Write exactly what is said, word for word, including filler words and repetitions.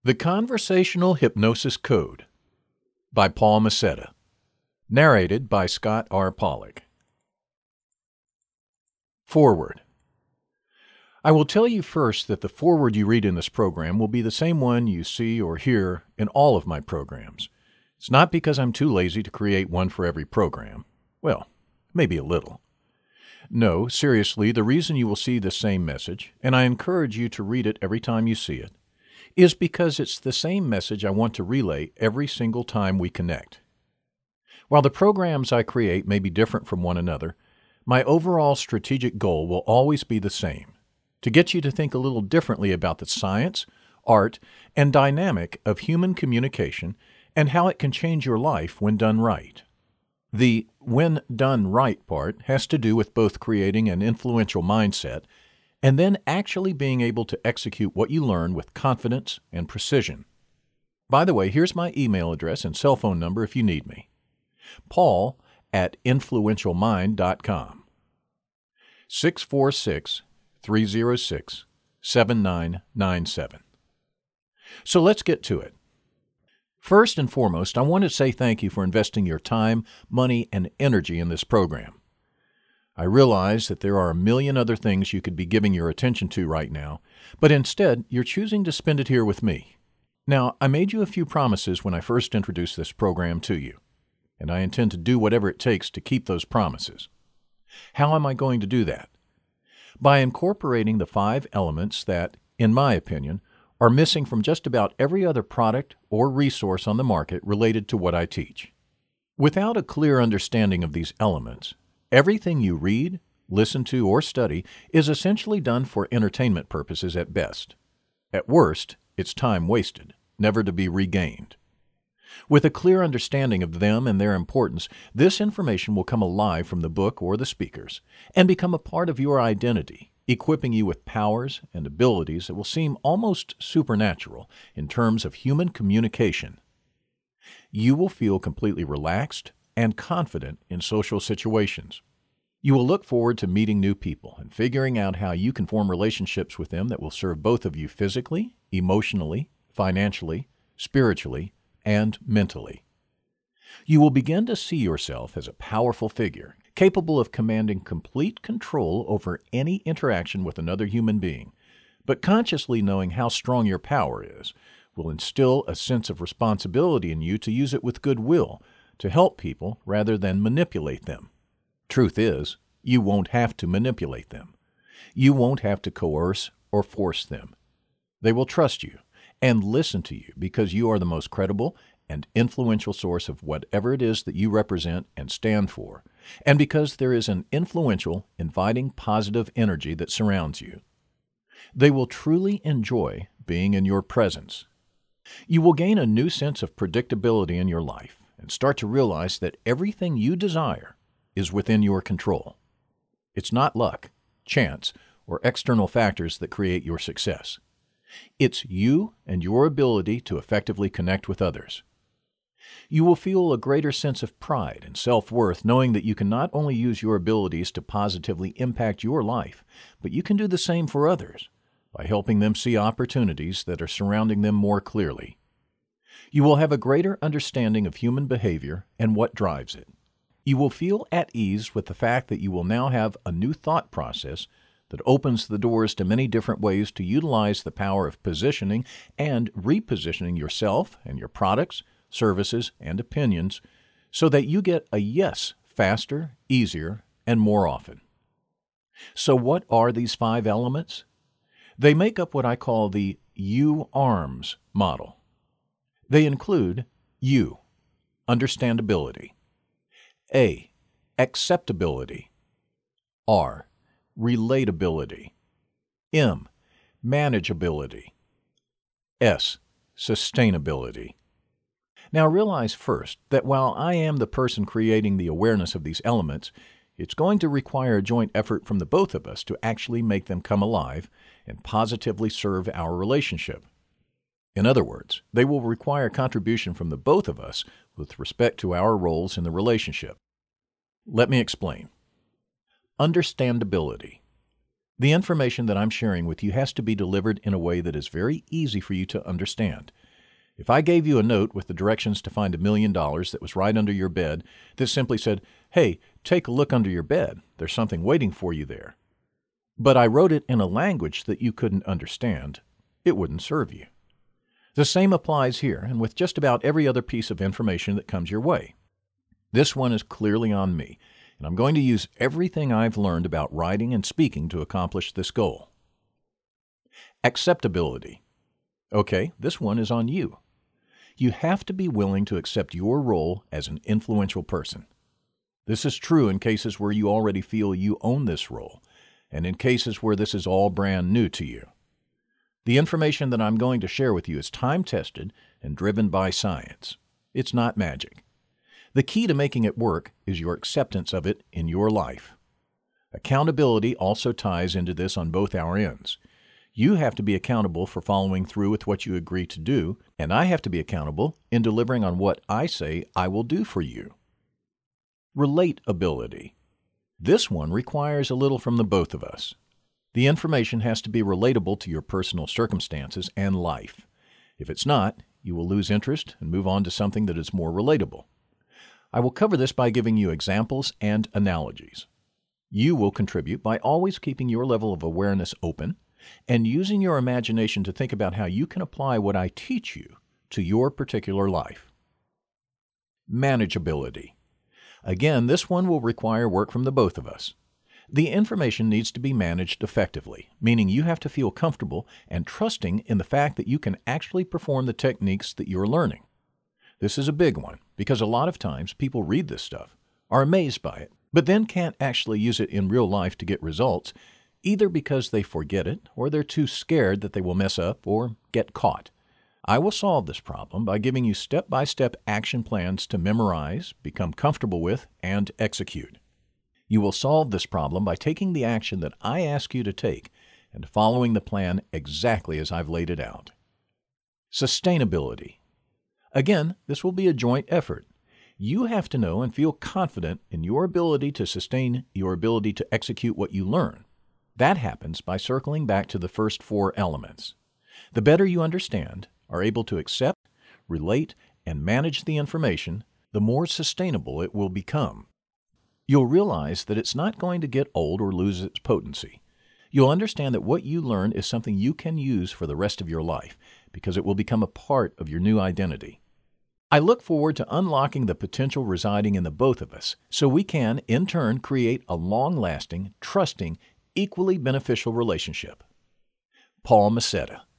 The Conversational Hypnosis Code by Paul Macetta. Narrated by Scott R. Pollock. Foreword. I will tell you first that the foreword you read in this program will be the same one you see or hear in all of my programs. It's not because I'm too lazy to create one for every program. Well, maybe a little. No, seriously, the reason you will see the same message, and I encourage you to read it every time you see it, is because it's the same message I want to relay every single time we connect. While the programs I create may be different from one another, my overall strategic goal will always be the same: to get you to think a little differently about the science, art, and dynamic of human communication and how it can change your life when done right. The when done right part has to do with both creating an influential mindset and then actually being able to execute what you learn with confidence and precision. By the way, here's my email address and cell phone number if you need me. Paul at influential mind dot com. six four six, three zero six, seven nine nine seven. So let's get to it. First and foremost, I want to say thank you for investing your time, money, and energy in this program. I realize that there are a million other things you could be giving your attention to right now, but instead, you're choosing to spend it here with me. Now, I made you a few promises when I first introduced this program to you, and I intend to do whatever it takes to keep those promises. How am I going to do that? By incorporating the five elements that, in my opinion, are missing from just about every other product or resource on the market related to what I teach. Without a clear understanding of these elements, everything you read, listen to, or study is essentially done for entertainment purposes at best. At worst, it's time wasted, never to be regained. With a clear understanding of them and their importance, this information will come alive from the book or the speakers and become a part of your identity, equipping you with powers and abilities that will seem almost supernatural in terms of human communication. You will feel completely relaxed and confident in social situations. You will look forward to meeting new people and figuring out how you can form relationships with them that will serve both of you physically, emotionally, financially, spiritually, and mentally. You will begin to see yourself as a powerful figure, capable of commanding complete control over any interaction with another human being, but consciously knowing how strong your power is will instill a sense of responsibility in you to use it with goodwill, to help people rather than manipulate them. Truth is, you won't have to manipulate them. You won't have to coerce or force them. They will trust you and listen to you because you are the most credible and influential source of whatever it is that you represent and stand for, and because there is an influential, inviting, positive energy that surrounds you. They will truly enjoy being in your presence. You will gain a new sense of predictability in your life and start to realize that everything you desire is within your control. It's not luck, chance, or external factors that create your success. It's you and your ability to effectively connect with others. You will feel a greater sense of pride and self-worth knowing that you can not only use your abilities to positively impact your life, but you can do the same for others by helping them see opportunities that are surrounding them more clearly. You will have a greater understanding of human behavior and what drives it. You will feel at ease with the fact that you will now have a new thought process that opens the doors to many different ways to utilize the power of positioning and repositioning yourself and your products, services, and opinions so that you get a yes faster, easier, and more often. So what are these five elements? They make up what I call the U ARMS model. They include U, understandability; A, acceptability; R, relatability; M, manageability; S, sustainability. Now realize first that while I am the person creating the awareness of these elements, it's going to require a joint effort from the both of us to actually make them come alive and positively serve our relationship. In other words, they will require contribution from the both of us with respect to our roles in the relationship. Let me explain. Understandability. The information that I'm sharing with you has to be delivered in a way that is very easy for you to understand. If I gave you a note with the directions to find a million dollars that was right under your bed that simply said, "Hey, take a look under your bed. There's something waiting for you there," but I wrote it in a language that you couldn't understand, it wouldn't serve you. The same applies here and with just about every other piece of information that comes your way. This one is clearly on me, and I'm going to use everything I've learned about writing and speaking to accomplish this goal. Acceptability. Okay, this one is on you. You have to be willing to accept your role as an influential person. This is true in cases where you already feel you own this role, and in cases where this is all brand new to you. The information that I'm going to share with you is time-tested and driven by science. It's not magic. The key to making it work is your acceptance of it in your life. Accountability also ties into this on both our ends. You have to be accountable for following through with what you agree to do, and I have to be accountable in delivering on what I say I will do for you. Relatability. This one requires a little from the both of us. The information has to be relatable to your personal circumstances and life. If it's not, you will lose interest and move on to something that is more relatable. I will cover this by giving you examples and analogies. You will contribute by always keeping your level of awareness open and using your imagination to think about how you can apply what I teach you to your particular life. Manageability. Again, this one will require work from the both of us. The information needs to be managed effectively, meaning you have to feel comfortable and trusting in the fact that you can actually perform the techniques that you're learning. This is a big one because a lot of times people read this stuff, are amazed by it, but then can't actually use it in real life to get results, either because they forget it or they're too scared that they will mess up or get caught. I will solve this problem by giving you step-by-step action plans to memorize, become comfortable with, and execute. You will solve this problem by taking the action that I ask you to take and following the plan exactly as I've laid it out. Sustainability. Again, this will be a joint effort. You have to know and feel confident in your ability to sustain your ability to execute what you learn. That happens by circling back to the first four elements. The better you understand, are able to accept, relate, and manage the information, the more sustainable it will become. You'll realize that it's not going to get old or lose its potency. You'll understand that what you learn is something you can use for the rest of your life because it will become a part of your new identity. I look forward to unlocking the potential residing in the both of us so we can, in turn, create a long-lasting, trusting, equally beneficial relationship. Paul Macetta.